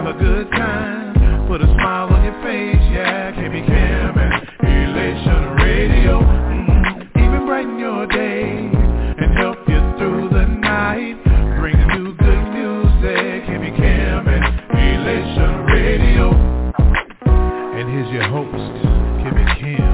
have a good time, put a smile on your face, yeah. KB Cam and Elation Radio, even brighten your day and help you through the night. Bringing you good music, KB Cam and Elation Radio. And here's your host, KB Cam.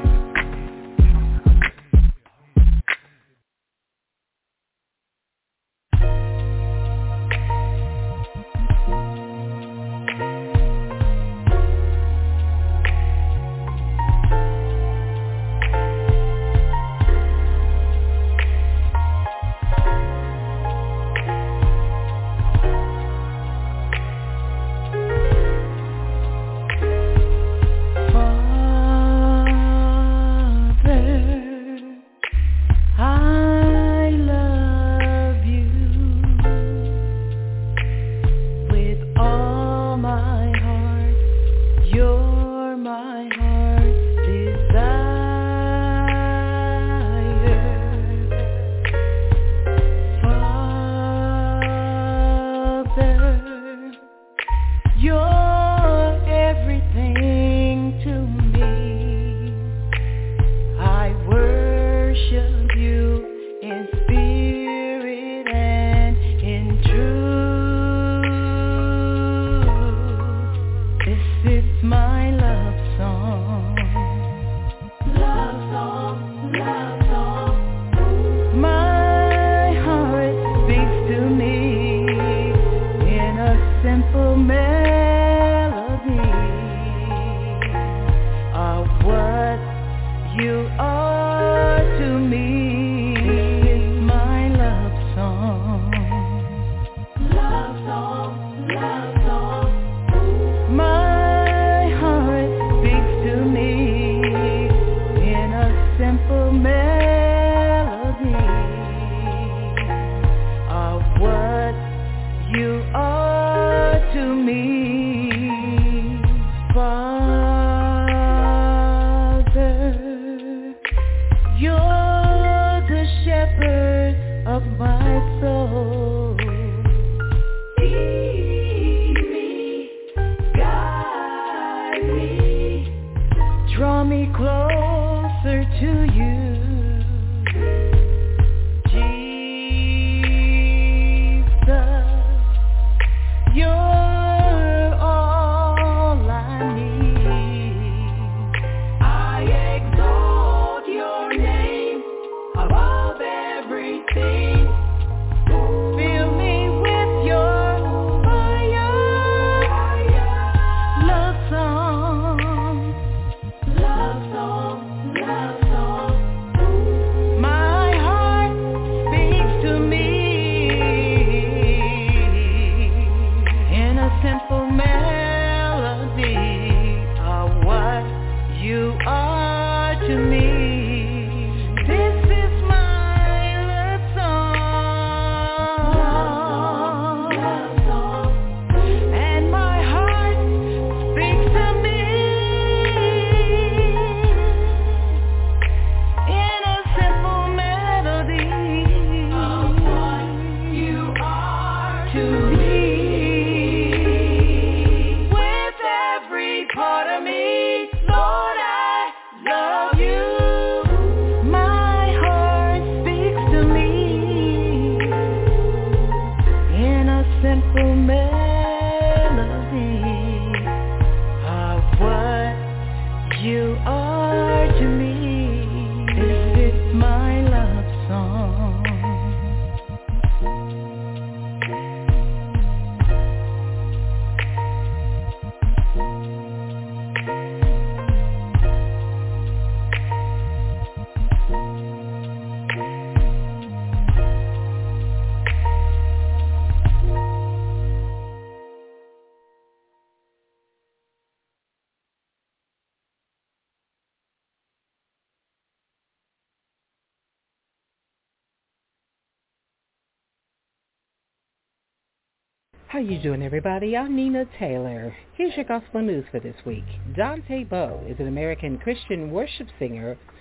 How you doing, everybody? I'm Nina Taylor. Here's your gospel news for this week. Dante Bowe is an American Christian worship singer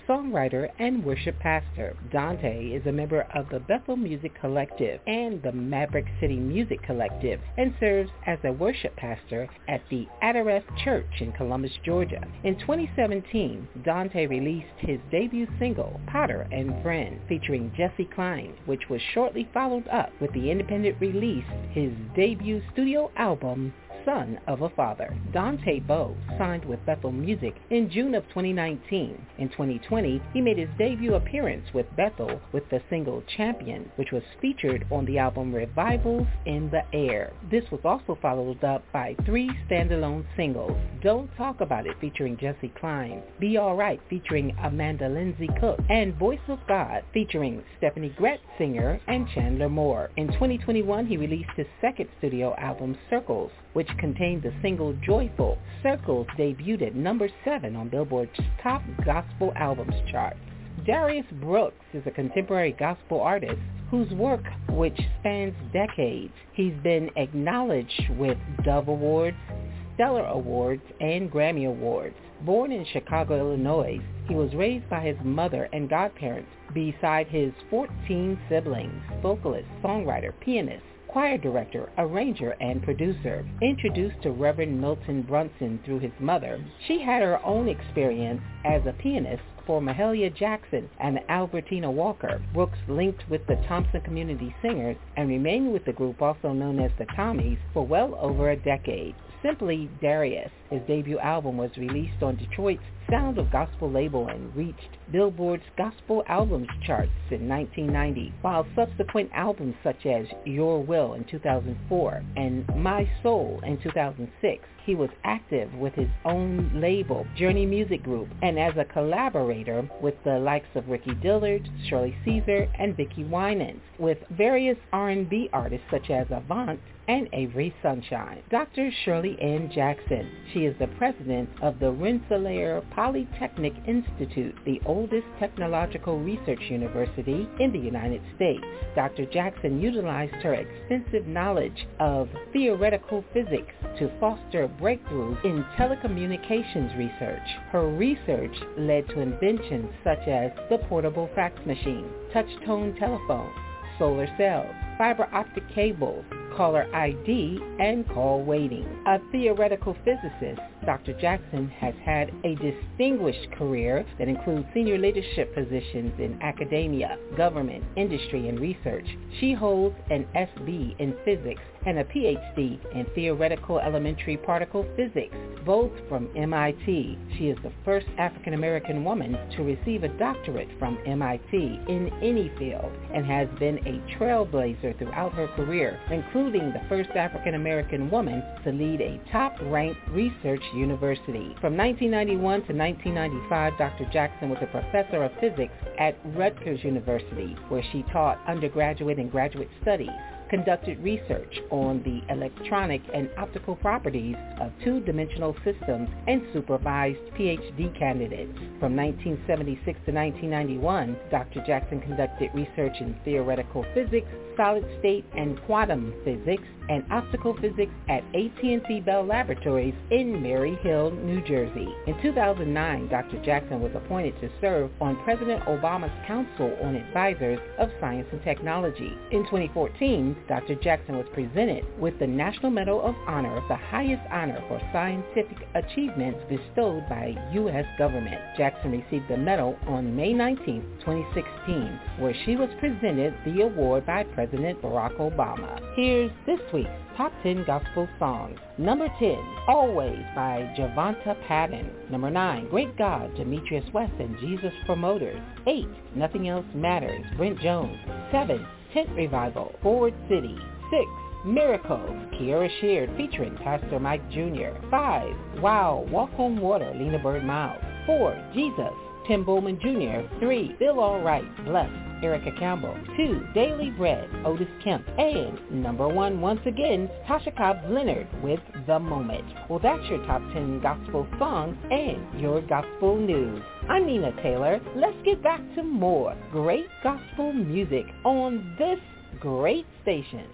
songwriter, and worship pastor. Dante is a member of the Bethel Music Collective and the Maverick City Music Collective and serves as a worship pastor at the Adareth Church in Columbus, Georgia. In 2017, Dante released his debut single, Potter and Friend, featuring Jesse Klein, which was shortly followed up with the independent release, his debut studio album, Son of a Father. Dante Bowe signed with Bethel Music in June of 2019. In 2020, he made his debut appearance with Bethel with the single Champion, which was featured on the album Revivals in the Air. This was also followed up by 3 standalone singles, Don't Talk About It featuring Jesse Klein, Be Alright featuring Amanda Lindsay Cook, and Voice of God featuring Stephanie Gretz Singer and Chandler Moore. In 2021, he released his second studio album, Circles, which contained the single Joyful. Circles debuted at number 7 on Billboard's Top Gospel Albums chart. Darius Brooks is a contemporary gospel artist whose work, which spans decades, he's been acknowledged with Dove Awards, Stellar Awards, and Grammy Awards. Born in Chicago, Illinois, he was raised by his mother and godparents beside his 14 siblings, vocalist, songwriter, pianist, choir director, arranger, and producer. Introduced to Reverend Milton Brunson through his mother, she had her own experience as a pianist for Mahalia Jackson and Albertina Walker. Brooks linked with the Thompson Community Singers and remained with the group also known as the Tommies for well over a decade. Simply Darius, his debut album, was released on Detroit's Sound of Gospel label and reached Billboard's Gospel Albums charts in 1990, while subsequent albums such as Your Will in 2004 and My Soul in 2006. He was active with his own label, Journey Music Group, and as a collaborator with the likes of Ricky Dillard, Shirley Caesar, and Vicki Winans, with various R&B artists such as Avant and Avery Sunshine. Dr. Shirley Ann Jackson. She is the president of the Rensselaer Polytechnic Institute, the oldest technological research university in the United States. Dr. Jackson utilized her extensive knowledge of theoretical physics to foster breakthroughs in telecommunications research. Her research led to inventions such as the portable fax machine, touch-tone telephone, solar cells, fiber optic cables, caller ID, and call waiting. A theoretical physicist, Dr. Jackson has had a distinguished career that includes senior leadership positions in academia, government, industry, and research. She holds an SB in physics and a PhD in theoretical elementary particle physics, both from MIT. She is the first African-American woman to receive a doctorate from MIT in any field and has been a trailblazer throughout her career, including the first African-American woman to lead a top-ranked research university. From 1991 to 1995, Dr. Jackson was a professor of physics at Rutgers University, where she taught undergraduate and graduate studies, conducted research on the electronic and optical properties of two-dimensional systems, and supervised PhD candidates. From 1976 to 1991, Dr. Jackson conducted research in theoretical physics, solid-state and quantum physics, and optical physics at AT&T Bell Laboratories in Mary Hill, New Jersey. In 2009, Dr. Jackson was appointed to serve on President Obama's Council on Advisors of Science and Technology. In 2014, Dr. Jackson was presented with the National Medal of Honor, the highest honor for scientific achievements bestowed by U.S. government. Jackson received the medal on May 19, 2016, where she was presented the award by President Barack Obama. Here's this week's Top 10 Gospel Songs. Number 10, Always by Javonta Patton. Number 9, Great God, Demetrius West and Jesus Promoters. 8, Nothing Else Matters, Brent Jones. 7, Tent Revival, Forward City. 6, Miracles, Kiara Sheard featuring Pastor Mike Jr. 5, Wow, Walk on Water, Lena Bird Miles. 4, Jesus, Tim Bowman Jr. 3, Feel Alright, Blessed, Erica Campbell. 2, Daily Bread, Otis Kemp. And number 1, once again, Tasha Cobbs Leonard with The Moment. Well, that's your top 10 gospel songs and your gospel news. I'm Nina Taylor. Let's get back to more great gospel music on this great station.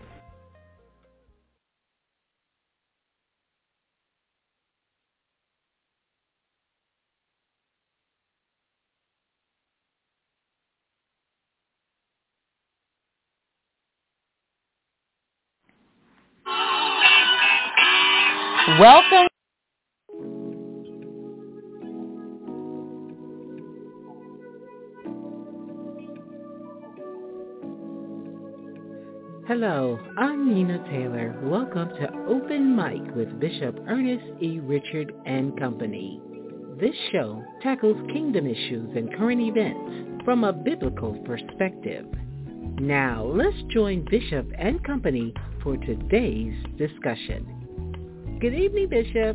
Welcome. Hello, I'm Nina Taylor. Welcome to Open Mic with Bishop Ernest E. Richard and Company. This show tackles kingdom issues and current events from a biblical perspective. Now, let's join Bishop and Company for today's discussion. Good evening, Bishop.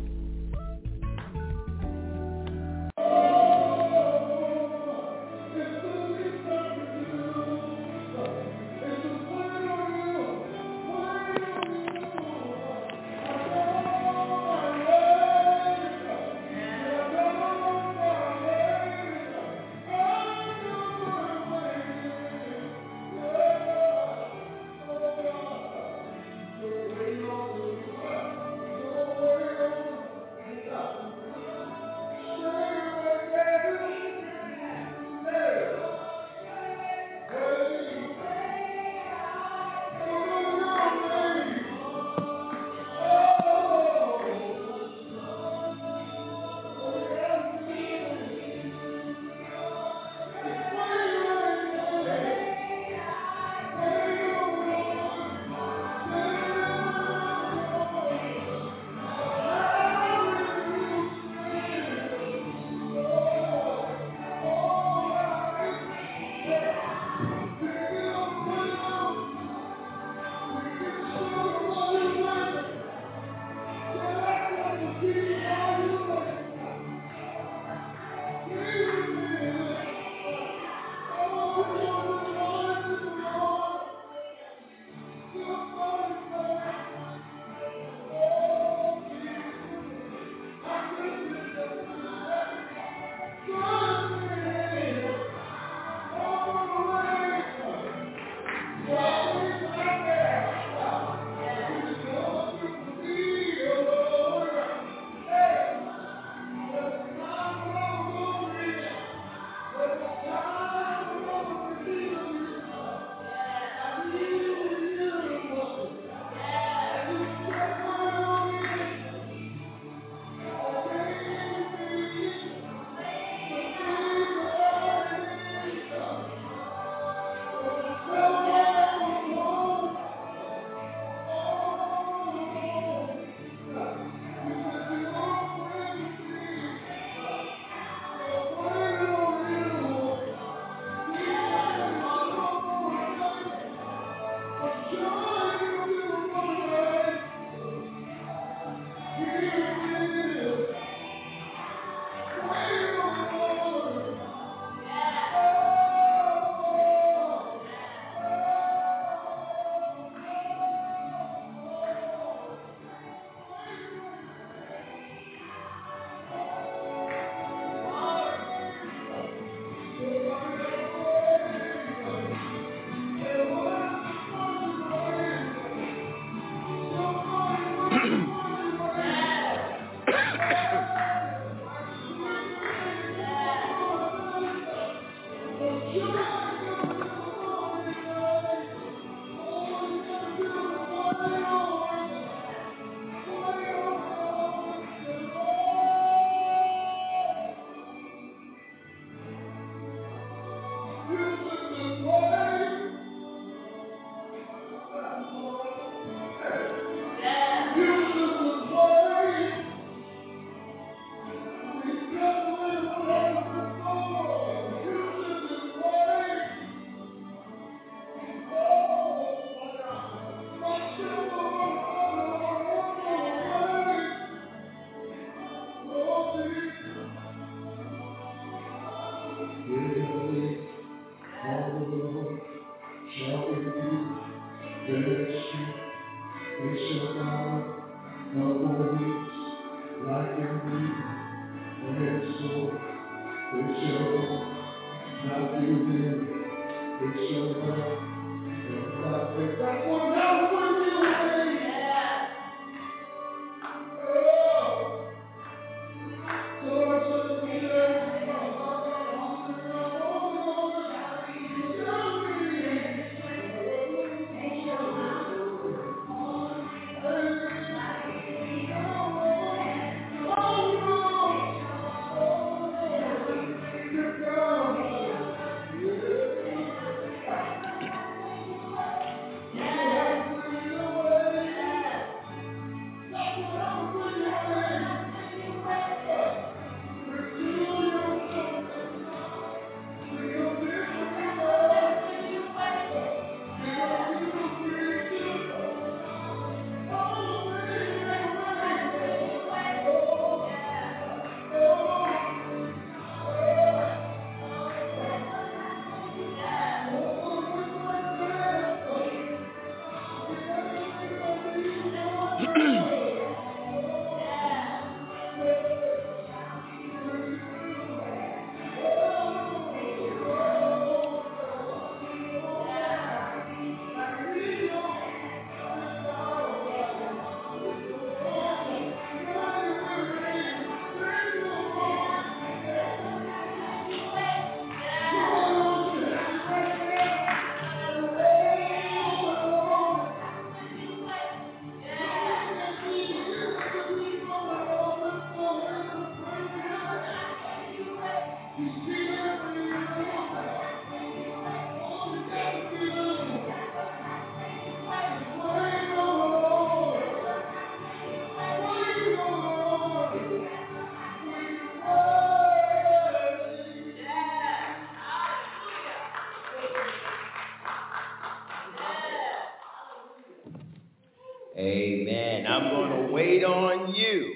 Amen. I'm going to wait on you.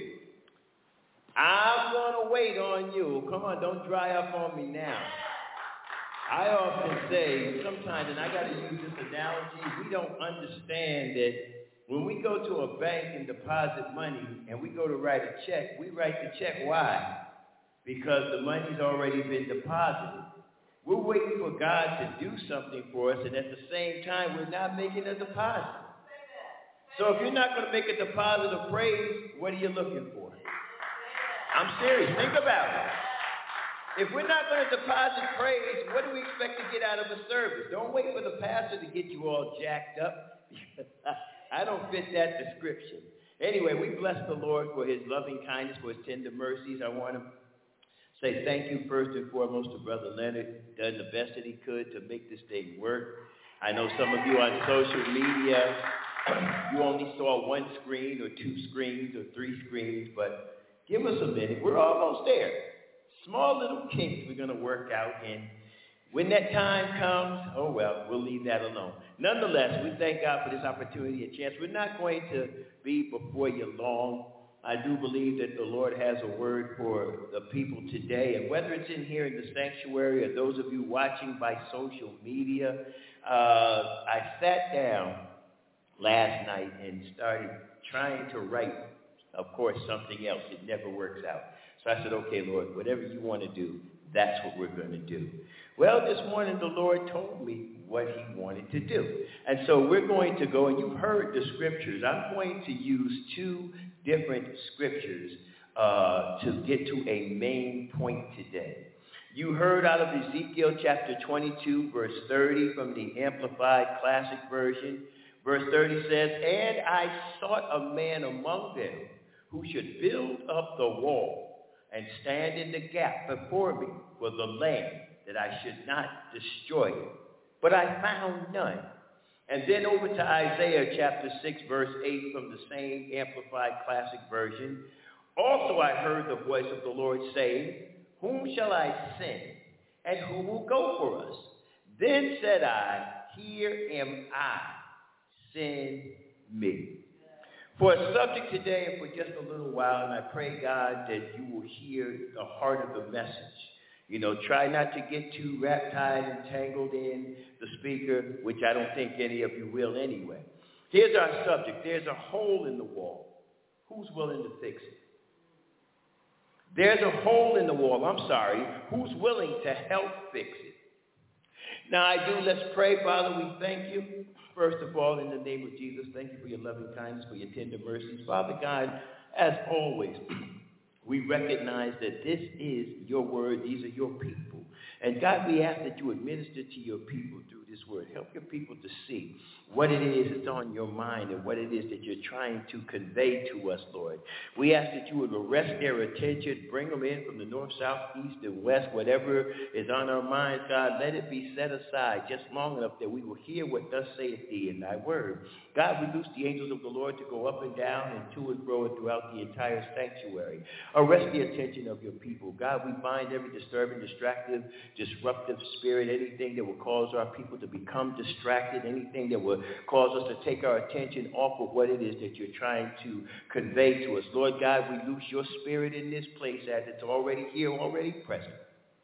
I'm going to wait on you. Come on, don't dry up on me now. I often say sometimes, and I got to use this analogy, we don't understand that when we go to a bank and deposit money and we go to write a check, we write the check. Why? Because the money's already been deposited. We're waiting for God to do something for us, and at the same time, we're not making a deposit. So if you're not going to make a deposit of praise, what are you looking for? I'm serious. Think about it. If we're not going to deposit praise, what do we expect to get out of a service? Don't wait for the pastor to get you all jacked up. I don't fit that description. Anyway, we bless the Lord for his loving kindness, for his tender mercies. I want to say thank you first and foremost to Brother Leonard. Done the best that he could to make this thing work. I know some of you on social media, you only saw one screen or two screens or three screens, but give us a minute. We're almost there. Small little kinks we're going to work out, and when that time comes, oh well, we'll leave that alone. Nonetheless, we thank God for this opportunity and chance. We're not going to be before you long. I do believe that the Lord has a word for the people today, and whether it's in here in the sanctuary or those of you watching by social media, I sat down last night and started trying to write, of course, something else. It never works out. So I said, okay, Lord, whatever you want to do, that's what we're going to do. Well, this morning the Lord told me what he wanted to do. And so we're going to go, and you've heard the scriptures. I'm going to use two different scriptures to get to a main point today. You heard out of Ezekiel chapter 22, verse 30 from the Amplified Classic Version. Verse 30 says, "And I sought a man among them who should build up the wall and stand in the gap before me for the land, that I should not destroy it. But I found none." And then over to Isaiah chapter 6, verse 8 from the same Amplified Classic Version. "Also I heard the voice of the Lord saying, Whom shall I send, and who will go for us? Then said I, Here am I, send me." For a subject today and for just a little while, and I pray, God, that you will hear the heart of the message. You know, try not to get too wrapped-tied and tangled in the speaker, which I don't think any of you will anyway. Here's our subject. There's a hole in the wall. Who's willing to fix it? There's a hole in the wall. Who's willing to help fix it? Now let's pray. Father, we thank you. First of all, in the name of Jesus, thank you for your loving kindness, for your tender mercies. Father God, as always, we recognize that this is your word. These are your people. And God, we ask that you administer to your people through this word. Help your people to see what it is that's on your mind and what it is that you're trying to convey to us, Lord. We ask that you would arrest their attention, bring them in from the north, south, east, and west, whatever is on our minds, God, let it be set aside just long enough that we will hear what thus saith thee in thy word. God, we loose the angels of the Lord to go up and down and to and fro throughout the entire sanctuary. Arrest the attention of your people. God, we bind every disturbing, distractive, disruptive spirit, anything that will cause our people to become distracted, anything that will cause us to take our attention off of what it is that you're trying to convey to us. Lord God, we loose your spirit in this place as it's already here, already present.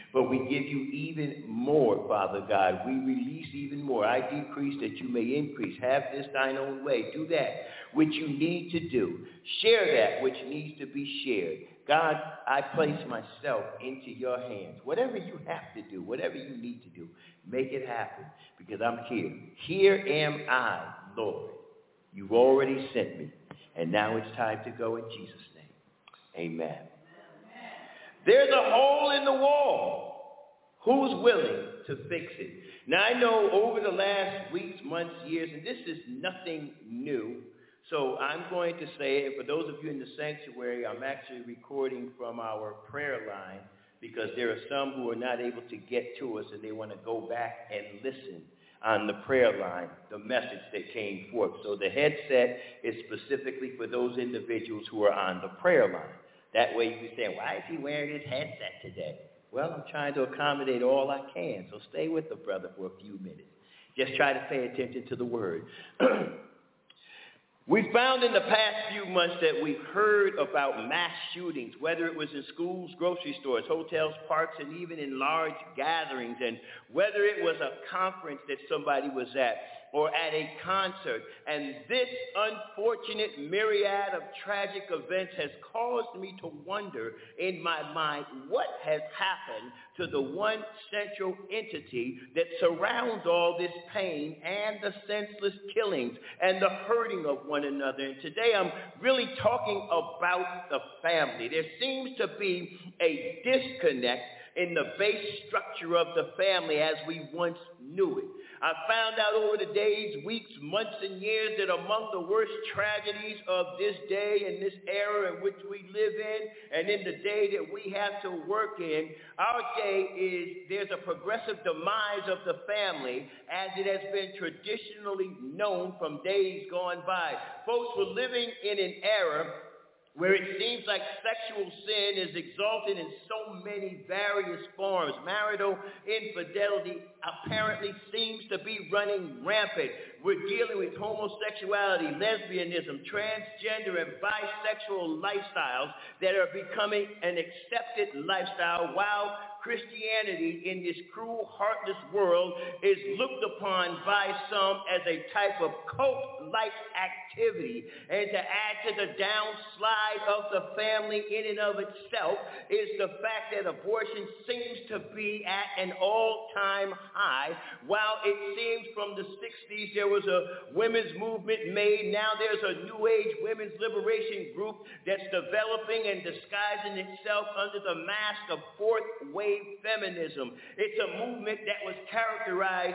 But we give you even more, Father God. We release even more. I decrease that you may increase. Have this thine own way. Do that which you need to do. Share that which needs to be shared. God, I place myself into your hands. Whatever you have to do, whatever you need to do, make it happen because I'm here. Here am I, Lord. You've already sent me. And now it's time to go in Jesus' name. Amen. There's a hole in the wall. Who's willing to fix it? Now, I know over the last weeks, months, years, and this is nothing new, so I'm going to say it. For those of you in the sanctuary, I'm actually recording from our prayer line because there are some who are not able to get to us and they want to go back and listen on the prayer line, the message that came forth. So the headset is specifically for those individuals who are on the prayer line. That way you can say, why is he wearing his headset today? Well, I'm trying to accommodate all I can, so stay with the brother for a few minutes. Just try to pay attention to the word. We found in the past few months that we've heard about mass shootings, whether it was in schools, grocery stores, hotels, parks, and even in large gatherings, and whether it was a conference that somebody was at or at a concert. And this unfortunate myriad of tragic events has caused me to wonder in my mind what has happened to the one central entity that surrounds all this pain and the senseless killings and the hurting of one another. And today I'm really talking about the family. There seems to be a disconnect in the base structure of the family as we once knew it. I found out over the days, weeks, months, and years that among the worst tragedies of this day and this era in which we live in and in the day that we have to work in, our day is there's a progressive demise of the family as it has been traditionally known from days gone by. Folks were living in an era where it seems like sexual sin is exalted in so many various forms. Marital infidelity apparently seems to be running rampant. We're dealing with homosexuality, lesbianism, transgender, and bisexual lifestyles that are becoming an accepted lifestyle, while Christianity in this cruel, heartless world is looked upon by some as a type of cult-like activity. And to add to the downslide of the family in and of itself is the fact that abortion seems to be at an all-time high. While it seems from the 60s there was a women's movement made, now there's a new age women's liberation group that's developing and disguising itself under the mask of fourth wave feminism. It's a movement that was characterized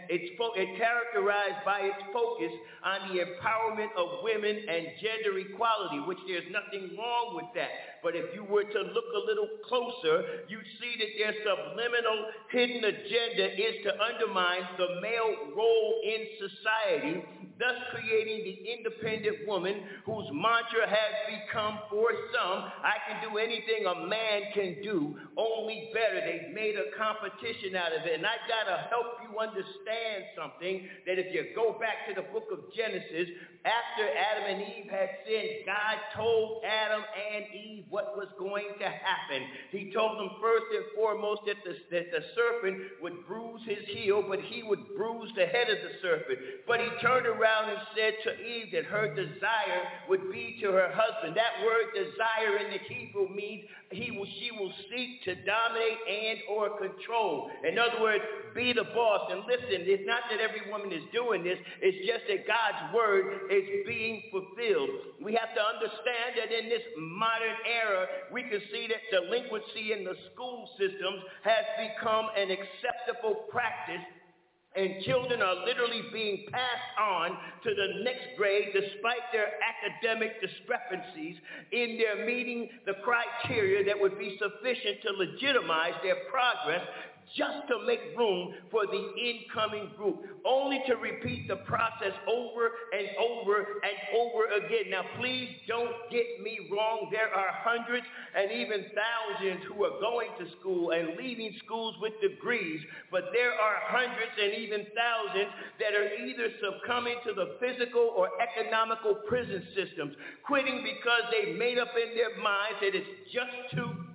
by its focus on the empowerment of women and gender equality, which there's nothing wrong with that. But if you were to look a little closer, you'd see that their subliminal hidden agenda is to undermine the male role in society, thus creating the independent woman whose mantra has become for some, I can do anything a man can do, only better. They've made a competition out of it. And I got to help you understand something, that if you go back to the book of Genesis, after Adam and Eve had sinned, God told Adam and Eve what was going to happen. He told them first and foremost that the serpent would bruise his heel, but he would bruise the head of the serpent. But he turned around and said to Eve that her desire would be to her husband. That word desire in the Hebrew means she will seek to dominate and or control. In other words, be the boss. And listen, it's not that every woman is doing this. It's just that God's word is being fulfilled. We have to understand that in this modern era, we can see that delinquency in the school systems has become an acceptable practice, and children are literally being passed on to the next grade despite their academic discrepancies in their meeting the criteria that would be sufficient to legitimize their progress, just to make room for the incoming group, only to repeat the process over and over and over again. Now, please don't get me wrong. There are hundreds and even thousands who are going to school and leaving schools with degrees, but there are hundreds and even thousands that are either succumbing to the physical or economical prison systems, quitting because they made up in their minds that it's just too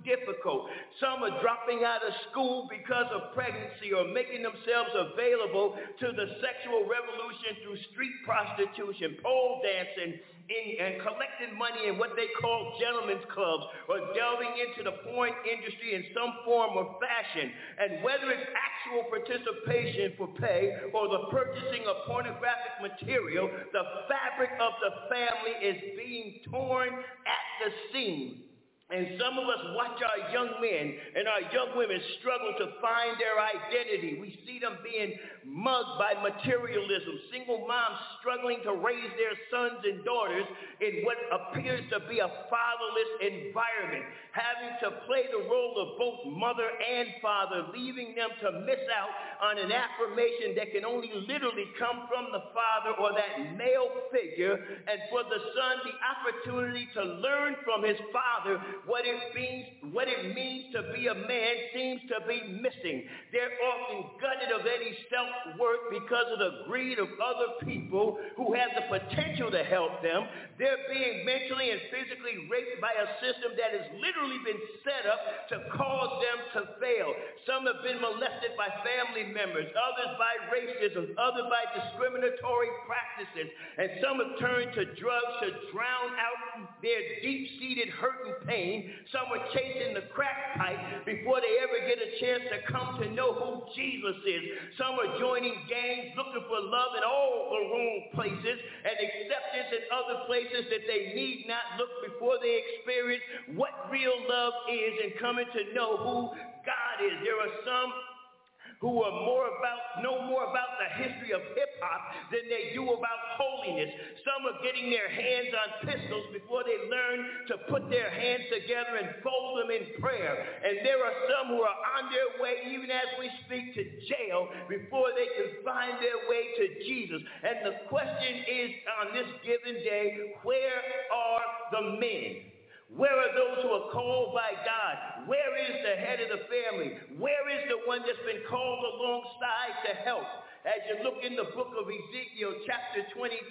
difficult. Some are dropping out of school because of pregnancy or making themselves available to the sexual revolution through street prostitution, pole dancing, and collecting money in what they call gentlemen's clubs, or delving into the porn industry in some form or fashion. And whether it's actual participation for pay or the purchasing of pornographic material, the fabric of the family is being torn at the seams. And some of us watch our young men and our young women struggle to find their identity. We see them being mugged by materialism. Single moms struggling to raise their sons and daughters in what appears to be a fatherless environment, having to play the role of both mother and father, leaving them to miss out on an affirmation that can only literally come from the father or that male figure, and for the son the opportunity to learn from his father what it means to be a man seems to be missing. They're often gutted of any self-worth because of the greed of other people who have the potential to help them. They're being mentally and physically raped by a system that has literally been set up to cause them to fail. Some have been molested by family members, others by racism, others by discriminatory practices, and some have turned to drugs to drown out their deep-seated hurt and pain. Some are chasing the crack pipe before they ever get a chance to come to know who Jesus is. Some are joining gangs looking for love in all the wrong places and acceptance in other places that they need not look before they experience what real love is and coming to know who God is. There are some who know more about the history of hip-hop than they do about holiness. Some are getting their hands on pistols before they learn to put their hands together and fold them in prayer. And there are some who are on their way, even as we speak, to jail before they can find their way to Jesus. And the question is, on this given day, where are the men? Where are those who are called by God? Where is the head of the family? Where is the one that's been called alongside to help? As you look in the book of Ezekiel chapter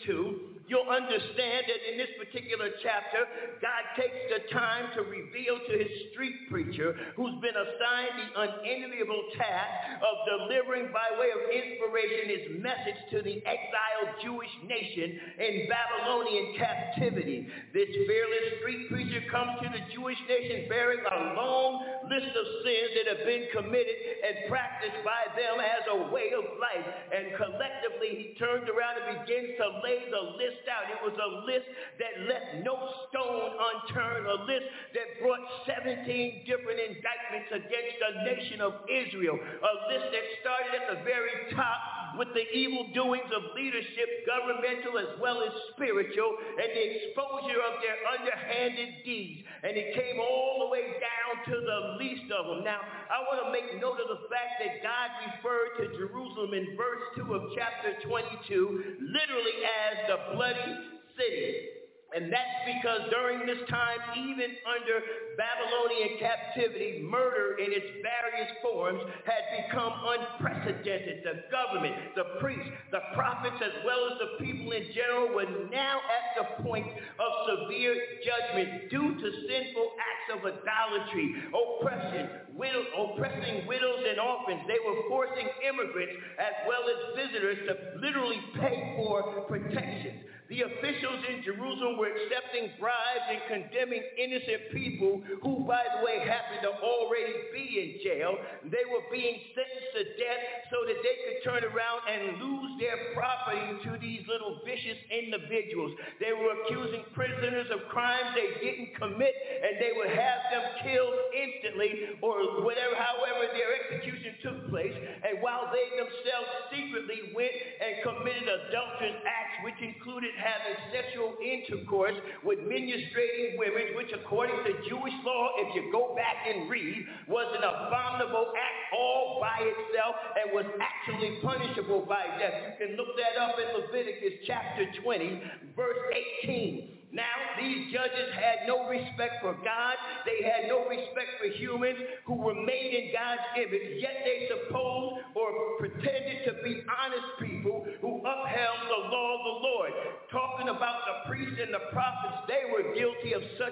22, you'll understand that in this particular chapter, God takes the time to reveal to his street preacher, who's been assigned the unenviable task of delivering by way of inspiration his message to the exiled Jewish nation in Babylonian captivity. This fearless street preacher comes to the Jewish nation bearing a long list of sins that have been committed and practiced by them as a way of life. And collectively, he turned around and begins to lay the list out. It was a list that left no stone unturned, a list that brought 17 different indictments against the nation of Israel, a list that started at the very top with the evil doings of leadership, governmental as well as spiritual, and the exposure of their underhanded deeds. And it came all the way down to the least of them. Now, I want to make note of the fact that God referred to Jerusalem in verse 2 of chapter 22 literally as the bloody city. And that's because during this time, even under Babylonian captivity, murder in its various forms had become unprecedented. The government, the priests, the prophets, as well as the people in general were now at the point of severe judgment due to sinful acts of idolatry, oppressing widows and orphans. They were forcing immigrants as well as visitors to literally pay for protection. The officials in Jerusalem were accepting bribes and condemning innocent people who, by the way, happened to already be in jail. They were being sentenced to death so that they could turn around and lose their property to these little vicious individuals. They were accusing prisoners of crimes they didn't commit, and they would have them killed instantly or whatever, however their execution took place. And while they themselves secretly went and committed adulterous acts, which included having sexual intercourse with menstruating women, which according to Jewish law, if you go back and read, was an abominable act all by itself and was actually punishable by death. You can look that up in Leviticus chapter 20, verse 18. Now, these judges had no respect for God. They had no respect for humans who were made in God's image, yet they supposed or pretended to be honest people who upheld the law of the Lord. Talking about the priests and the prophets, they were guilty of such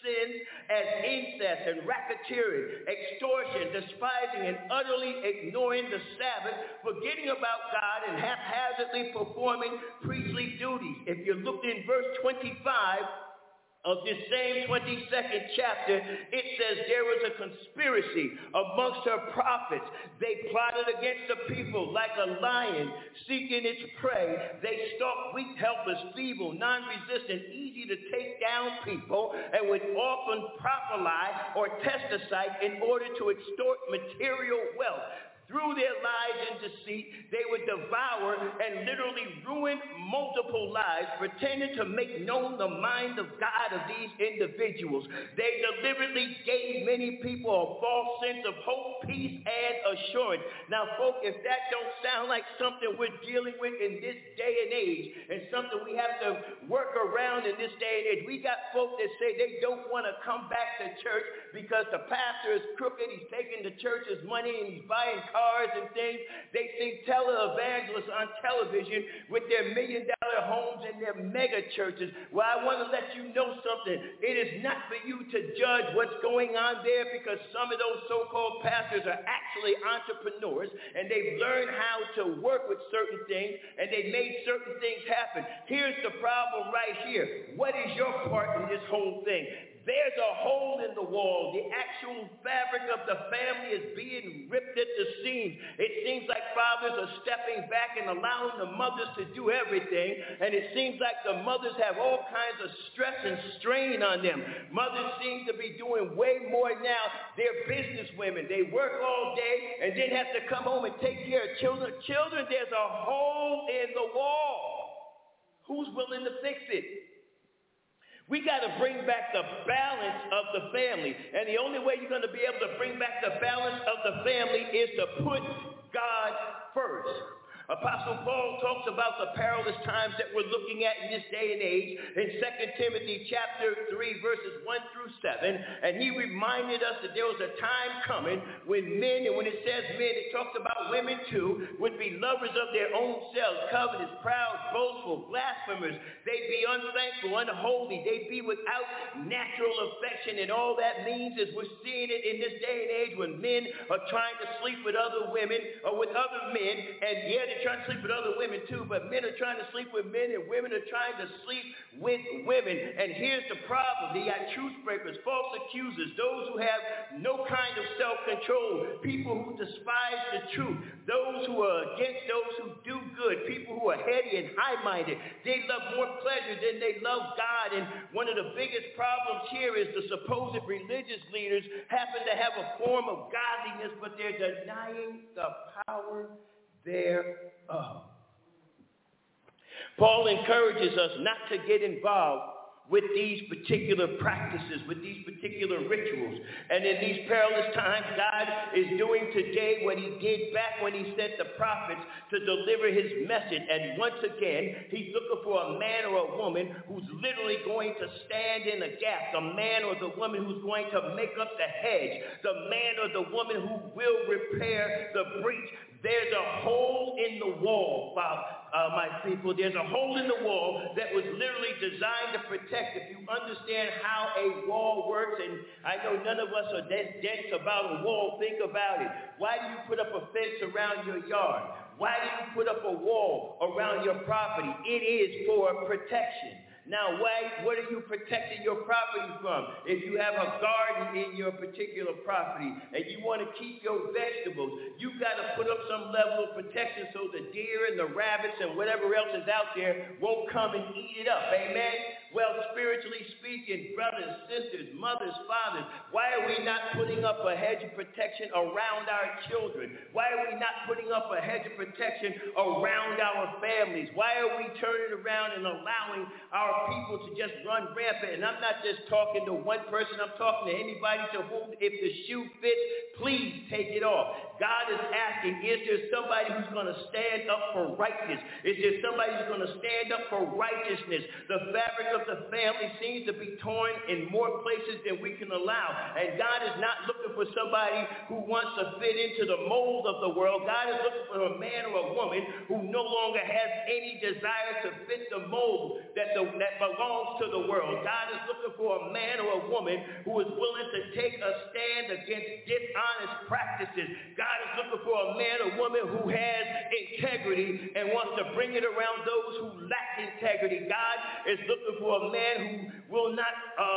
sins as incest and racketeering, extortion, despising and utterly ignoring the Sabbath, forgetting about God and haphazardly performing priestly duties. If you look in verse 25 of this same 22nd chapter, it says there was a conspiracy amongst her prophets. They plotted against the people like a lion seeking its prey. They stalked weak, helpless, feeble, non-resistant, easy to take down people, and would often prophesy or testify in order to extort material wealth. Through their lies and deceit, they would devour and literally ruin multiple lives, pretending to make known the mind of God of these individuals. They deliberately gave many people a false sense of hope, peace, and assurance. Now, folks, if that don't sound like something we're dealing with in this day and age, and something we have to work around in this day and age, we got folks that say they don't want to come back to church because the pastor is crooked, he's taking the church's money, and he's buying cars and things. They see televangelists on television with their $1 million homes and their mega churches. Well, I want to let you know something. It is not for you to judge what's going on there, because some of those so-called pastors are actually entrepreneurs, and they've learned how to work with certain things, and they've made certain things happen. Here's the problem right here. What is your part in this whole thing? There's a hole in the wall. The actual fabric of the family is being ripped at the seams. It seems like fathers are stepping back and allowing the mothers to do everything. And it seems like the mothers have all kinds of stress and strain on them. Mothers seem to be doing way more now. They're business women. They work all day and then have to come home and take care of children. Children, there's a hole in the wall. Who's willing to fix it? We got to bring back the balance of the family. And the only way you're going to be able to bring back the balance of the family is to put God first. Apostle Paul talks about the perilous times that we're looking at in this day and age in 2 Timothy chapter 3, verses 1 through 7. And he reminded us that there was a time coming when men, and when it says men, it talks about women too, would be lovers of their own selves, covetous, proud, boastful, blasphemers. They'd be unthankful, unholy. They'd be without natural affection. And all that means is we're seeing it in this day and age when men are trying to sleep with other women or with other men. And yeah, they're trying to sleep with other women too, but men are trying to sleep with men and women are trying to sleep with women. And here's the problem. They got truth breakers, false accusers, those who have no kind of self-control, people who despise the truth, those who are against those who do good, people who are heady and high-minded. They love more pleasure than they love God. And one of the biggest problems here is the supposed religious leaders happen to have a form of godliness, but they're denying the power thereof. Paul encourages us not to get involved with these particular practices, with these particular rituals. And in these perilous times, God is doing today what he did back when he sent the prophets to deliver his message. And once again, he's looking for a man or a woman who's literally going to stand in the gap, the man or the woman who's going to make up the hedge, the man or the woman who will repair the breach. There's a hole in the wall, my people. There's a hole in the wall that was literally designed to protect. If you understand how a wall works, and I know none of us are that dense about a wall, think about it. Why do you put up a fence around your yard? Why do you put up a wall around your property? It is for protection. Now, what are you protecting your property from? If you have a garden in your particular property and you want to keep your vegetables, you've got to put up some level of protection so the deer and the rabbits and whatever else is out there won't come and eat it up. Amen? Well, spiritually speaking, brothers, sisters, mothers, fathers, why are we not putting up a hedge of protection around our children? Why are we not putting up a hedge of protection around our families? Why are we turning around and allowing our people to just run rampant? And I'm not just talking to one person. I'm talking to anybody to whom, if the shoe fits, please take it off. God is asking, is there somebody who's going to stand up for righteousness? Is there somebody who's going to stand up for righteousness? The fabric of the family seems to be torn in more places than we can allow. And God is not looking for somebody who wants to fit into the mold of the world. God is looking for a man or a woman who no longer has any desire to fit the mold that belongs to the world. God is looking for a man or a woman who is willing to take a stand against dishonest practices. God is looking for a man or woman who has integrity and wants to bring it around those who lack integrity. God is looking for a man who will not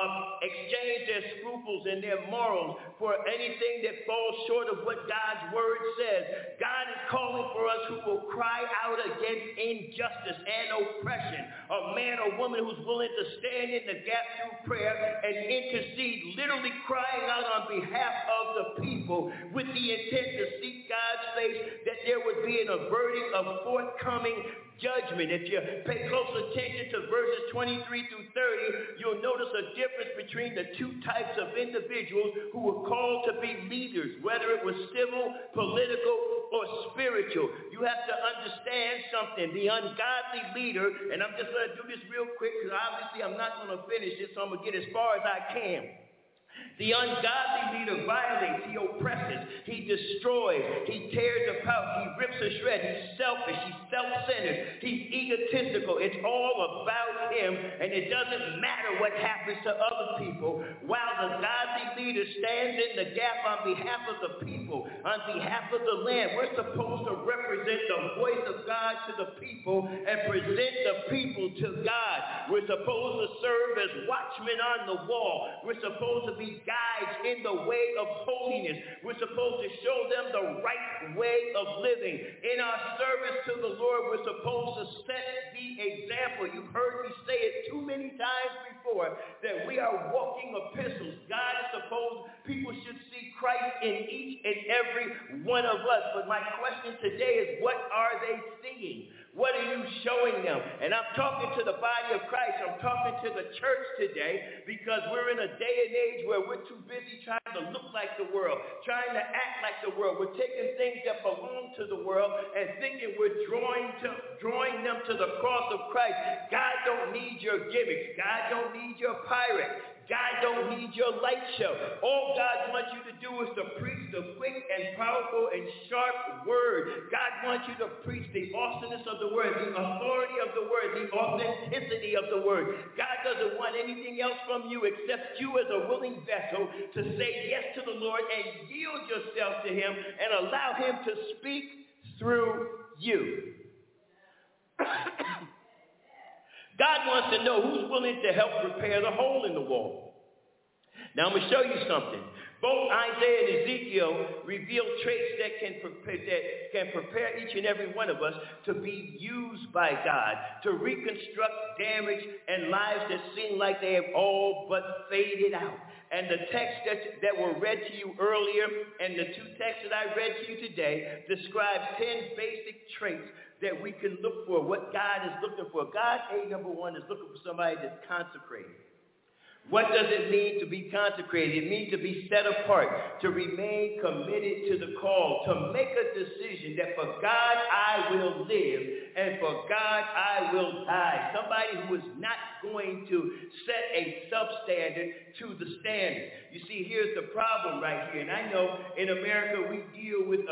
exchange their scruples and their morals for anything that falls short of what God's word says. God is calling for us who will cry out against injustice and oppression. A man or woman who's willing to stand in the gap through prayer and intercede, literally crying out on behalf of the people with the intent to seek God's face, that there would be an averting of forthcoming judgment. If you pay close attention to verses 23 through 30, you'll notice a difference between the two types of individuals who were called to be leaders, whether it was civil, political, or spiritual. You have to understand something. The ungodly leader, and I'm just going to do this real quick because obviously I'm not going to finish this, so I'm going to get as far as I can. The ungodly leader violates, he oppresses, he destroys, he tears apart, he rips to shreds, he's selfish, he's self-centered, he's egotistical. It's all about him, and it doesn't matter what happens to other people. While the godly leader stands in the gap on behalf of the people, on behalf of the land, we're supposed to represent the voice of God to the people and present the people to God. We're supposed to serve as watchmen on the wall. We're supposed to be guides in the way of holiness. We're supposed to show them the right way of living. In our service to the Lord, we're supposed to set the example. You've heard me say it too many times before, that we are walking epistles. God is supposed, people should see Christ in each and every one of us. But my question today is, what are they seeing? What are you showing them? And I'm talking to the body of Christ. I'm talking to the church today because we're in a day and age where we're too busy trying to look like the world, trying to act like the world. We're taking things that belong to the world and thinking we're drawing them to the cross of Christ. God don't need your gimmicks. God don't need your pirate. God don't need your light show. All God wants you to do is to preach the quick and powerful and sharp word. God wants you to preach the awesomeness of the word, the authority of the word, the authenticity of the word. God doesn't want anything else from you except you as a willing vessel to say yes to the Lord and yield yourself to him and allow him to speak through you. God wants to know who's willing to help repair the hole in the wall. Now I'm going to show you something. Both Isaiah and Ezekiel reveal traits that can prepare each and every one of us to be used by God to reconstruct damage and lives that seem like they have all but faded out. And the text that were read to you earlier and the two texts that I read to you today describe 10 basic traits that we can look for, what God is looking for. God, number one, is looking for somebody that's consecrated. What does it mean to be consecrated? It means to be set apart, to remain committed to the call, to make a decision that for God I will live and for God I will die. Somebody who is not going to set a substandard to the standard. You see, here's the problem right here. And I know in America we deal with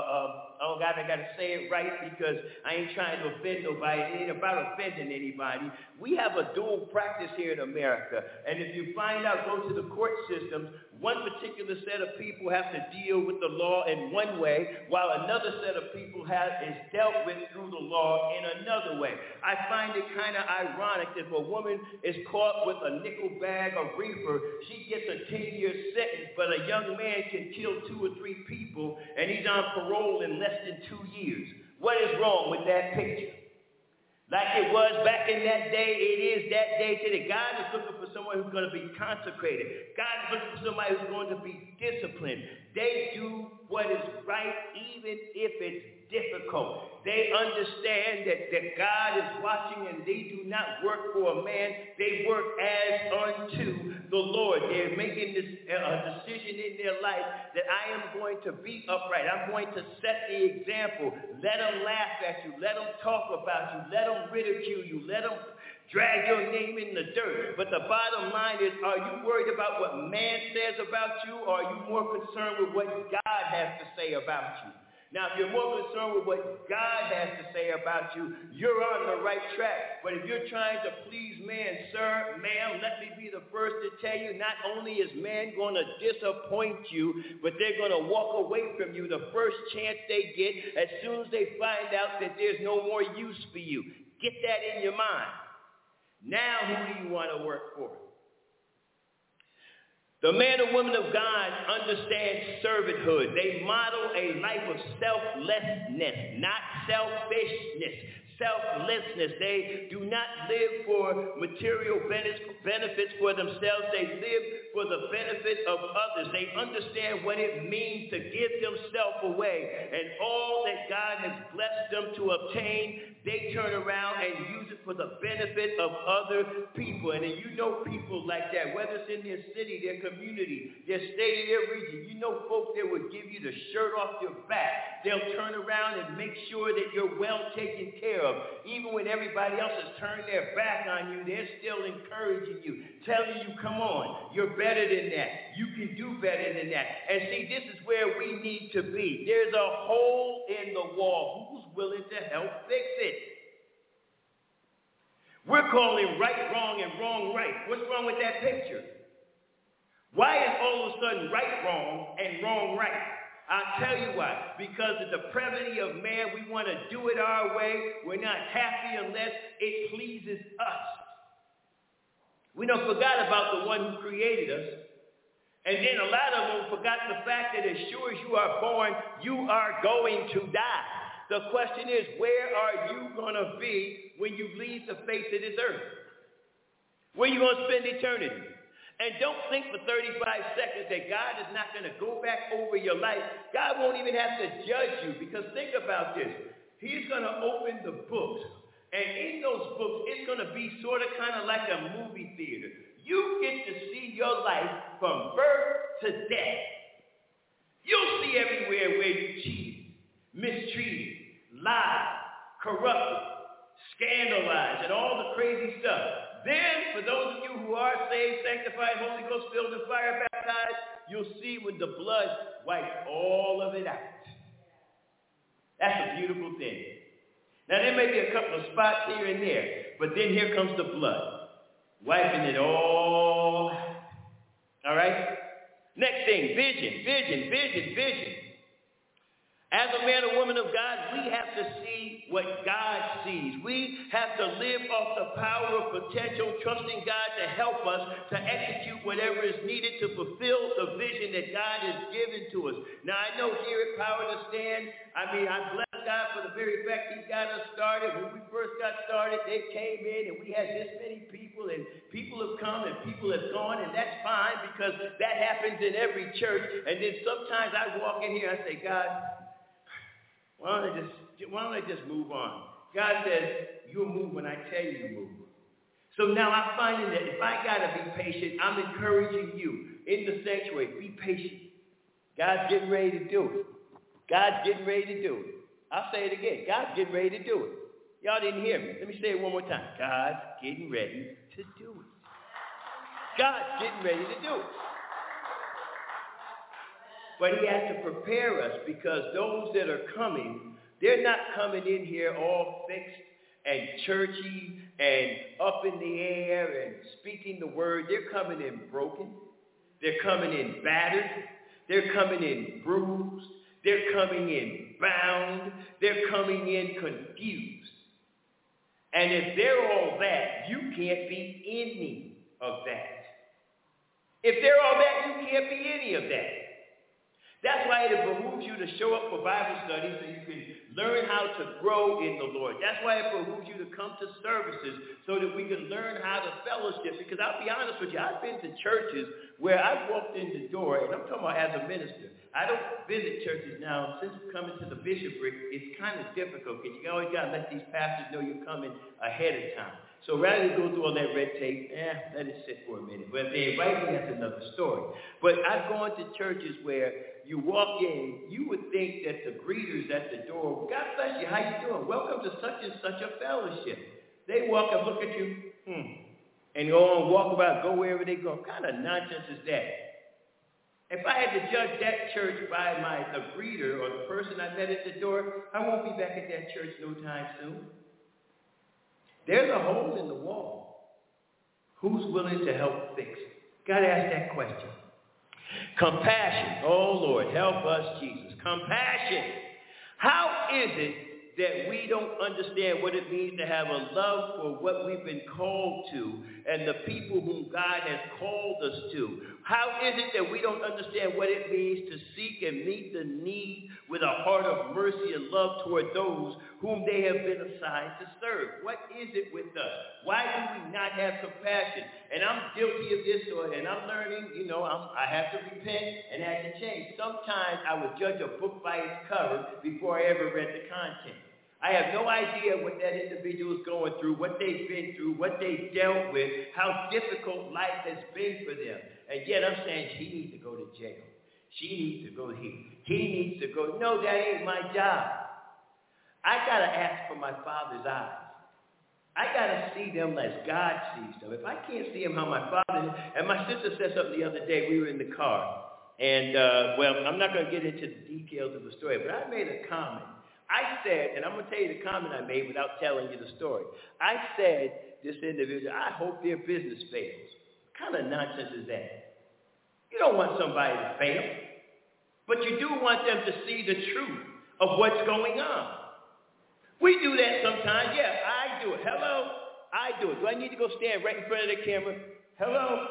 oh God, I got to say it right because I ain't trying to offend nobody. It ain't about offending anybody. We have a dual practice here in America. And if you find out, go to the court systems, one particular set of people have to deal with the law in one way, while another set of people is dealt with through the law in another way. I find it kind of ironic that if a woman is caught with a nickel bag of reefer, she gets a 10-year sentence, but a young man can kill 2 or 3 people, and he's on parole in less than 2 years. What is wrong with that picture? Like it was back in that day, it is that day today. God is looking for someone who's going to be consecrated. God is looking for somebody who's going to be disciplined. They do what is right even if it's difficult. They understand that God is watching and they do not work for a man. They work as unto the Lord. They're making a decision in their life that I am going to be upright. I'm going to set the example. Let them laugh at you. Let them talk about you. Let them ridicule you. Let them drag your name in the dirt. But the bottom line is, are you worried about what man says about you, or are you more concerned with what God has to say about you? Now, if you're more concerned with what God has to say about you, you're on the right track. But if you're trying to please man, sir, ma'am, let me be the first to tell you, not only is man going to disappoint you, but they're going to walk away from you the first chance they get as soon as they find out that there's no more use for you. Get that in your mind. Now, who do you want to work for? The man or woman of God understands servanthood. They model a life of selflessness, not selfishness. Selflessness. They do not live for material benefits for themselves. They live for the benefit of others. They understand what it means to give themselves away. And all that God has blessed them to obtain, they turn around and use it for the benefit of other people. And then you know people like that, whether it's in their city, their community, their state, their region. You know folks that would give you the shirt off your back. They'll turn around and make sure that you're well taken care of. Even when everybody else has turned their back on you, they're still encouraging you, telling you, come on, you're better than that. You can do better than that. And see, this is where we need to be. There's a hole in the wall. Who's willing to help fix it? We're calling right wrong and wrong right. What's wrong with that picture? Why is all of a sudden right wrong and wrong right? I'll tell you why. Because the depravity of man, we want to do it our way. We're not happy unless it pleases us. We done forgot about the one who created us. And then a lot of them forgot the fact that as sure as you are born, you are going to die. The question is, where are you going to be when you leave the face of this earth? Where are you going to spend eternity? And don't think for 35 seconds that God is not going to go back over your life. God won't even have to judge you, because think about this. He's going to open the books. And in those books, it's going to be sort of kind of like a movie theater. You get to see your life from birth to death. You'll see everywhere where you cheated, mistreated, lied, corrupted, scandalized, and all the crazy stuff. Then, for those of you who are saved, sanctified, Holy Ghost filled, and fire baptized, you'll see when the blood wipes all of it out. That's a beautiful thing. Now, there may be a couple of spots here and there, but then here comes the blood, wiping it all out. All right? Next thing, vision. As a man or woman of God, we have to see what God sees. We have to live off the power of potential, trusting God to help us to execute whatever is needed to fulfill the vision that God has given to us. Now, I know here at Power to Stand, I bless God for the very fact He got us started. When we first got started, they came in and we had this many people, and people have come and people have gone, and that's fine because that happens in every church. And then sometimes I walk in here and I say, God, why don't I just move on? God says, you'll move when I tell you to move. So now I'm finding that if I got to be patient, I'm encouraging you in the sanctuary, be patient. God's getting ready to do it. God's getting ready to do it. I'll say it again. God's getting ready to do it. Y'all didn't hear me. Let me say it one more time. God's getting ready to do it. God's getting ready to do it. But He has to prepare us, because those that are coming, they're not coming in here all fixed and churchy and up in the air and speaking the word. They're coming in broken. They're coming in battered. They're coming in bruised. They're coming in bound. They're coming in confused. And if they're all that, you can't be any of that. If they're all that, you can't be any of that. That's why it behooves you to show up for Bible study so you can learn how to grow in the Lord. That's why it behooves you to come to services so that we can learn how to fellowship. Because I'll be honest with you, I've been to churches where I've walked in the door, and I'm talking about as a minister. I don't visit churches now. Since coming to the bishopric, it's kind of difficult because you always got to let these pastors know you're coming ahead of time. So rather than go through all that red tape, let it sit for a minute. But if they invite me, that's another story. But I've gone to churches where you walk in, you would think that the greeters at the door, God bless you, how you doing? Welcome to such and such a fellowship. They walk and look at you, and go on, walk about, go wherever they go. What kind of nonsense is that? If I had to judge that church by the greeter or the person I met at the door, I won't be back at that church no time soon. There's a hole in the wall. Who's willing to help fix it? Got to ask that question. Compassion. Oh, Lord, help us, Jesus. Compassion. How is it that we don't understand what it means to have a love for what we've been called to and the people whom God has called us to? How is it that we don't understand what it means to seek and meet the need with a heart of mercy and love toward those whom they have been assigned to serve? What is it with us? Why do we not have compassion? And I'm guilty of this, and I'm learning, I have to repent and have to change. Sometimes I would judge a book by its cover before I ever read the content. I have no idea what that individual is going through, what they've been through, what they've dealt with, how difficult life has been for them. And yet I'm saying she needs to go to jail. She needs to go here. He needs to go. No, that ain't my job. I got to ask for my Father's eyes. I got to see them as God sees them. If I can't see them how my Father, and my sister said something the other day, we were in the car. And, I'm not going to get into the details of the story, but I made a comment. I said, and I'm going to tell you the comment I made without telling you the story. I said, this individual, I hope their business fails. What kind of nonsense is that? You don't want somebody to fail, but you do want them to see the truth of what's going on. We do that sometimes. Yeah, I do it. Hello? I do it. Do I need to go stand right in front of the camera? Hello?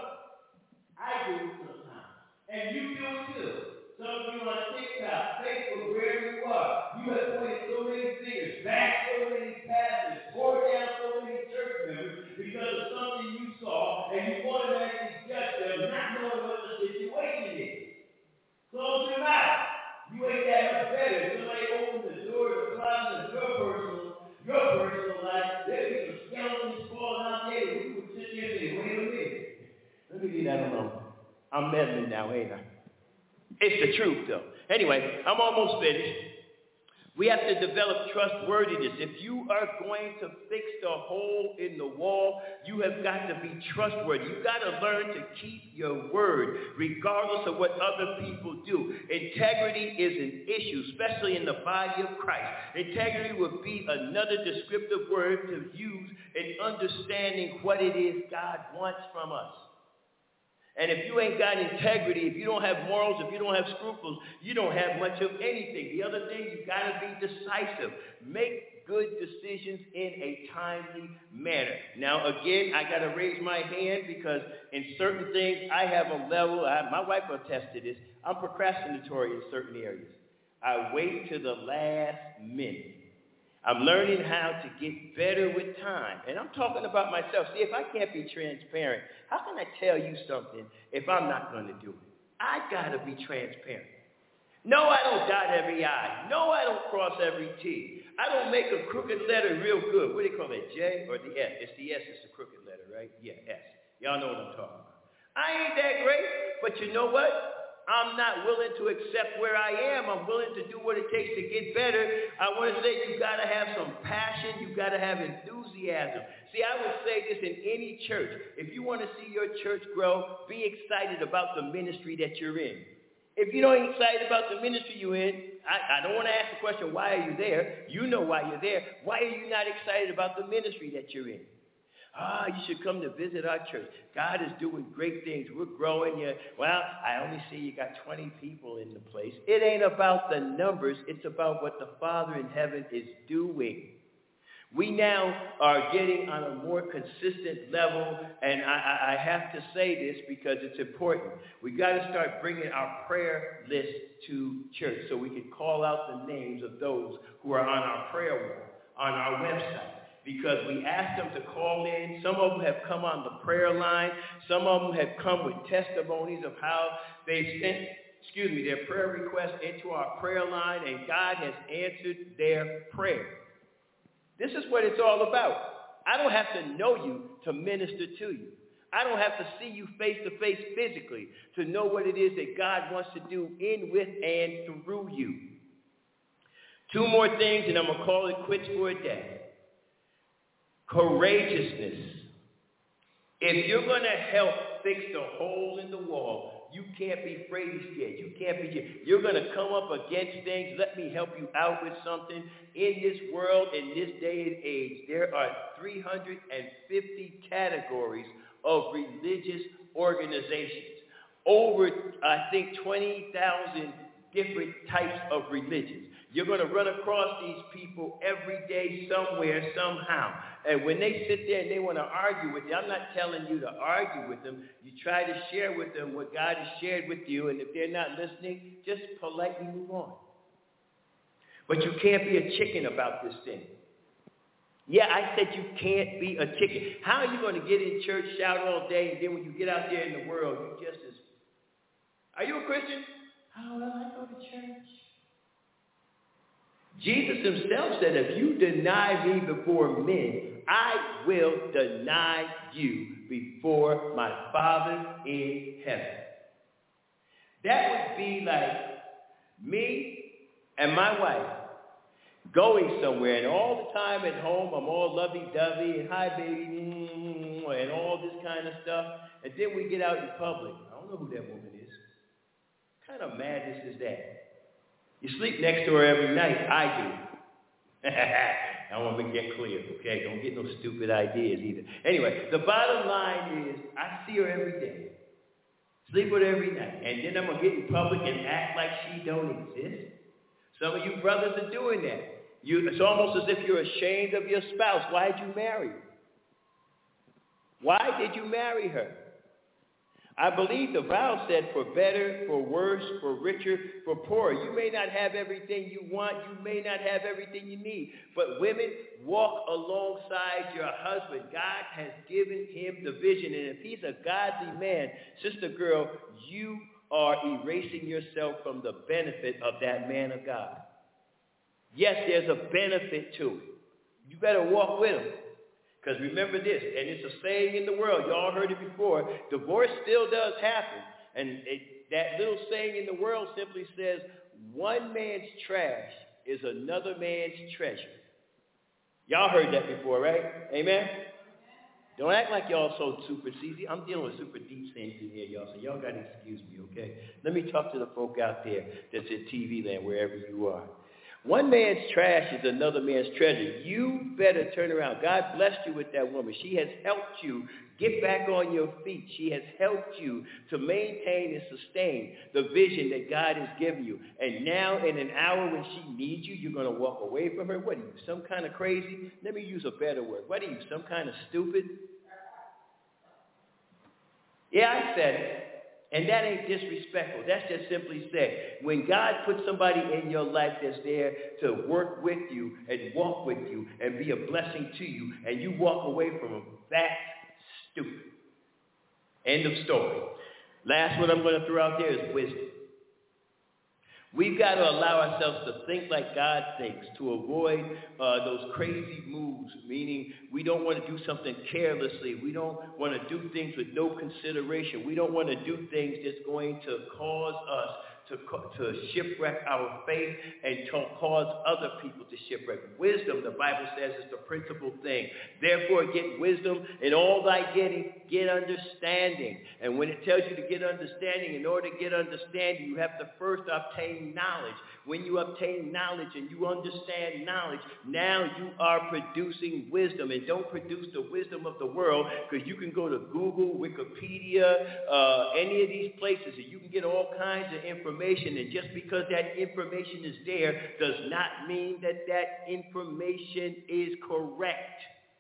I do it sometimes. And you do it too. Some of you on TikTok, Facebook, wherever you are, you have pointed so many fingers, back so many pastors, tore down so many church members because of something you saw, and you automatically judge them, not knowing what the situation is. Close your mouth. You ain't that much better. If somebody opens the door to the closet of your personal life, there'll be some skeletons falling out there, and you would sit there and say, wait a minute. Let me leave that alone. I'm meddling now, ain't I? It's the truth, though. Anyway, I'm almost finished. We have to develop trustworthiness. If you are going to fix the hole in the wall, you have got to be trustworthy. You've got to learn to keep your word, regardless of what other people do. Integrity is an issue, especially in the body of Christ. Integrity would be another descriptive word to use in understanding what it is God wants from us. And if you ain't got integrity, if you don't have morals, if you don't have scruples, you don't have much of anything. The other thing, you've got to be decisive. Make good decisions in a timely manner. Now, again, I got to raise my hand because in certain things, I have a level. My wife will attest to this. I'm procrastinatory in certain areas. I wait to the last minute. I'm learning how to get better with time. And I'm talking about myself. See, if I can't be transparent, how can I tell you something if I'm not going to do it? I got to be transparent. No, I don't dot every I. No, I don't cross every T. I don't make a crooked letter real good. What do they call that, J or the S? It's the S, it's the crooked letter, right? Yeah, S. Y'all know what I'm talking about. I ain't that great, but you know what? I'm not willing to accept where I am. I'm willing to do what it takes to get better. I want to say you've got to have some passion. You've got to have enthusiasm. See, I would say this in any church. If you want to see your church grow, be excited about the ministry that you're in. If you don't get excited about the ministry you're in, I don't want to ask the question, why are you there? You know why you're there. Why are you not excited about the ministry that you're in? You should come to visit our church. God is doing great things. We're growing. Well, I only see you got 20 people in the place. It ain't about the numbers. It's about what the Father in heaven is doing. We now are getting on a more consistent level, and I have to say this because it's important. We got to start bringing our prayer list to church so we can call out the names of those who are on our prayer wall, on our website. Because we asked them to call in. Some of them have come on the prayer line. Some of them have come with testimonies of how they've sent, their prayer requests into our prayer line, and God has answered their prayer. This is what it's all about. I don't have to know you to minister to you. I don't have to see you face to face physically to know what it is that God wants to do in, with, and through you. 2 more things, and I'm going to call it quits for a day. Courageousness. If you're going to help fix the hole in the wall, You can't be afraid scared. You can't be. You're going to come up against things. Let me help you out with something. In this world, in this day and age, there are 350 categories of religious organizations. Over, I think, 20,000 different types of religions. You're going to run across these people every day, somewhere, somehow. And when they sit there and they want to argue with you, I'm not telling you to argue with them. You try to share with them what God has shared with you, and if they're not listening, just politely move on. But you can't be a chicken about this thing. Yeah, I said you can't be a chicken. How are you going to get in church, shout all day, and then when you get out there in the world, you just as... Are you a Christian? How will I go to church? Jesus himself said, if you deny me before men, I will deny you before my Father in heaven. That would be like me and my wife going somewhere, and all the time at home, I'm all lovey-dovey, and hi, baby, and all this kind of stuff. And then we get out in public. I don't know who that woman is. What kind of madness is that? You sleep next to her every night. I do. I want to make that clear, okay? Don't get no stupid ideas either. Anyway, the bottom line is I see her every day. Sleep with her every night. And then I'm going to get in public and act like she don't exist. Some of you brothers are doing that. It's almost as if you're ashamed of your spouse. Why did you marry her? Why did you marry her? I believe the vow said for better, for worse, for richer, for poorer. You may not have everything you want. You may not have everything you need. But women, walk alongside your husband. God has given him the vision. And if he's a godly man, sister girl, you are erasing yourself from the benefit of that man of God. Yes, there's a benefit to it. You better walk with him. Because remember this, and it's a saying in the world, y'all heard it before, divorce still does happen. And that little saying in the world simply says, one man's trash is another man's treasure. Y'all heard that before, right? Amen? Don't act like y'all so super cheesy. I'm dealing with super deep things in here, y'all, so y'all got to excuse me, okay? Let me talk to the folk out there that's in TV land, wherever you are. One man's trash is another man's treasure. You better turn around. God blessed you with that woman. She has helped you get back on your feet. She has helped you to maintain and sustain the vision that God has given you. And now in an hour when she needs you, you're going to walk away from her? What are you, some kind of crazy? Let me use a better word. What are you, some kind of stupid? Yeah, I said it. And that ain't disrespectful. That's just simply said. When God puts somebody in your life that's there to work with you and walk with you and be a blessing to you, and you walk away from them, that's stupid. End of story. Last one I'm going to throw out there is wisdom. We've got to allow ourselves to think like God thinks, to avoid those crazy moves, meaning we don't want to do something carelessly. We don't want to do things with no consideration. We don't want to do things that's going to cause us to shipwreck our faith and to cause other people to shipwreck. Wisdom, the Bible says, is the principal thing. Therefore, get wisdom. In all thy getting, get understanding. And when it tells you to get understanding, in order to get understanding, you have to first obtain knowledge. When you obtain knowledge and you understand knowledge, now you are producing wisdom. And don't produce the wisdom of the world, because you can go to Google, Wikipedia, any of these places, and you can get all kinds of information. And just because that information is there does not mean that that information is correct.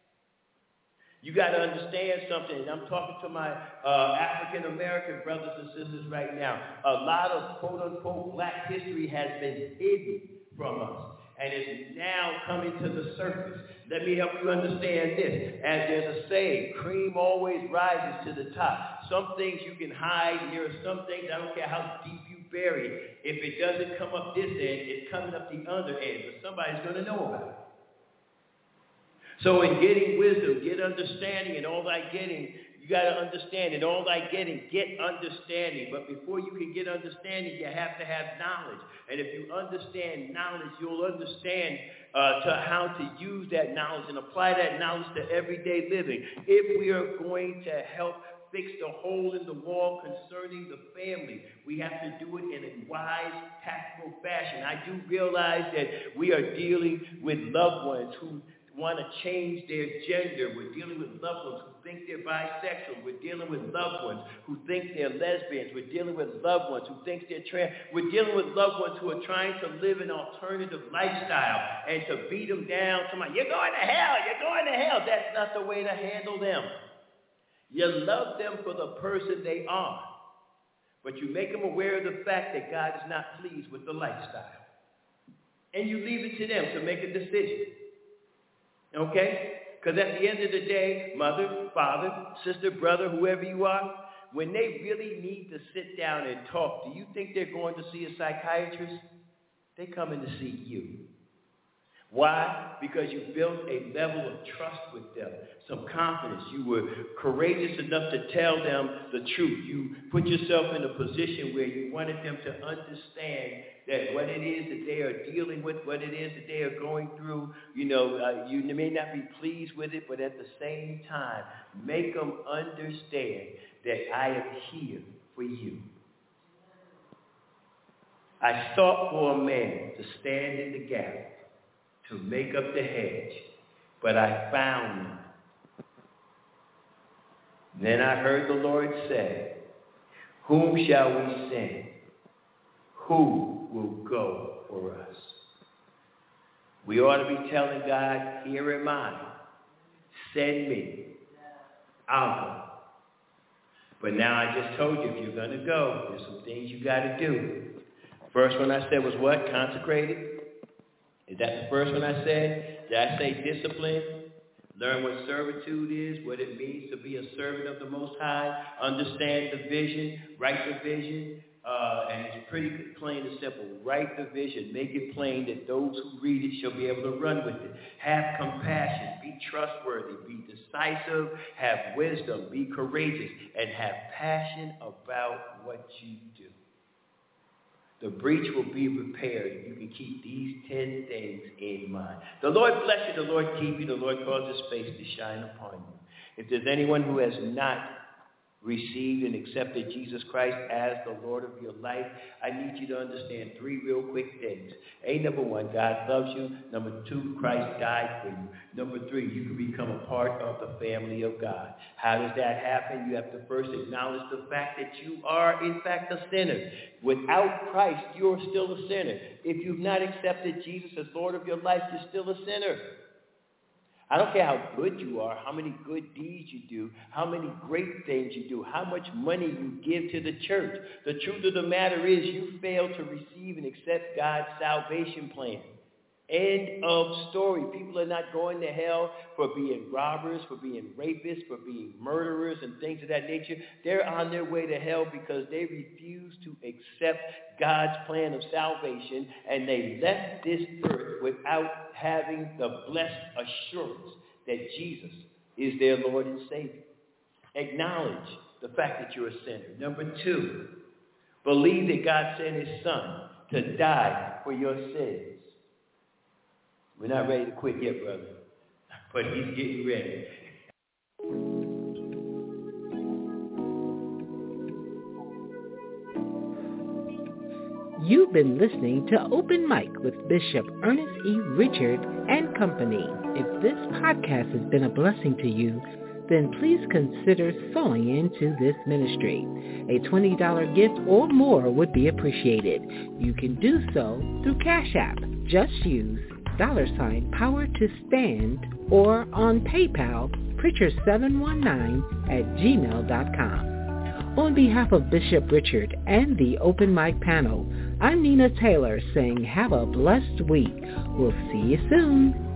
You got to understand something, and I'm talking to my African-American brothers and sisters right now. A lot of quote-unquote black history has been hidden from us, and is now coming to the surface. Let me help you understand this. As there's a saying, cream always rises to the top. Some things you can hide, and there are some things, I don't care how deep you bury it. If it doesn't come up this end, it's coming up the other end, but somebody's going to know about it. So in getting wisdom, get understanding, and all thy getting, you got to understand. In all thy getting, get understanding. But before you can get understanding, you have to have knowledge. And if you understand knowledge, you'll understand how to use that knowledge and apply that knowledge to everyday living. If we are going to help fix the hole in the wall concerning the family. We have to do it in a wise, tactful fashion. I do realize that we are dealing with loved ones who want to change their gender. We're dealing with loved ones who think they're bisexual. We're dealing with loved ones who think they're lesbians. We're dealing with loved ones who think they're trans. We're dealing with loved ones who are trying to live an alternative lifestyle, and to beat them down, somebody, you're going to hell, you're going to hell. That's not the way to handle them. You love them for the person they are, but you make them aware of the fact that God is not pleased with the lifestyle. And you leave it to them to make a decision. Okay? Because at the end of the day, mother, father, sister, brother, whoever you are, when they really need to sit down and talk, do you think they're going to see a psychiatrist? They're coming to see you. Why? Because you built a level of trust with them, some confidence. You were courageous enough to tell them the truth. You put yourself in a position where you wanted them to understand that what it is that they are dealing with, what it is that they are going through, you may not be pleased with it, but at the same time, make them understand that I am here for you. I sought for a man to stand in the gap, to make up the hedge, but I found none. Then I heard the Lord say, whom shall we send? Who will go for us? We ought to be telling God, here am I. Send me. I'll go. But now I just told you, if you're going to go, there's some things you got to do. First one I said was what? Consecrated. Is that the first one I said? Did I say discipline? Learn what servitude is, what it means to be a servant of the Most High. Understand the vision, write the vision, and it's pretty plain and simple. Write the vision, make it plain that those who read it shall be able to run with it. Have compassion, be trustworthy, be decisive, have wisdom, be courageous, and have passion about what you do. The breach will be repaired. You can keep these 10 things in mind. The Lord bless you. The Lord keep you. The Lord cause His face to shine upon you. If there's anyone who has not received and accepted Jesus Christ as the Lord of your life, I need you to understand 3 real quick things. Number 1, God loves you. Number 2, Christ died for you. Number 3, you can become a part of the family of God. How does that happen? You have to first acknowledge the fact that you are, in fact, a sinner. Without Christ, you're still a sinner. If you've not accepted Jesus as Lord of your life, you're still a sinner. I don't care how good you are, how many good deeds you do, how many great things you do, how much money you give to the church. The truth of the matter is you fail to receive and accept God's salvation plan. End of story. People are not going to hell for being robbers, for being rapists, for being murderers and things of that nature. They're on their way to hell because they refuse to accept God's plan of salvation, and they left this earth without having the blessed assurance that Jesus is their Lord and Savior. Acknowledge the fact that you're a sinner. Number 2, believe that God sent His Son to die for your sins. We're not ready to quit yet, brother, but He's getting ready. You've been listening to Open Mic with Bishop Ernest E. Richard and Company. If this podcast has been a blessing to you, then please consider sowing into this ministry. A $20 gift or more would be appreciated. You can do so through Cash App. Just use $Power to Stand or on PayPal, Pritchard719@gmail.com. On behalf of Bishop Richard and the Open Mic panel, I'm Nina Taylor saying have a blessed week. We'll see you soon.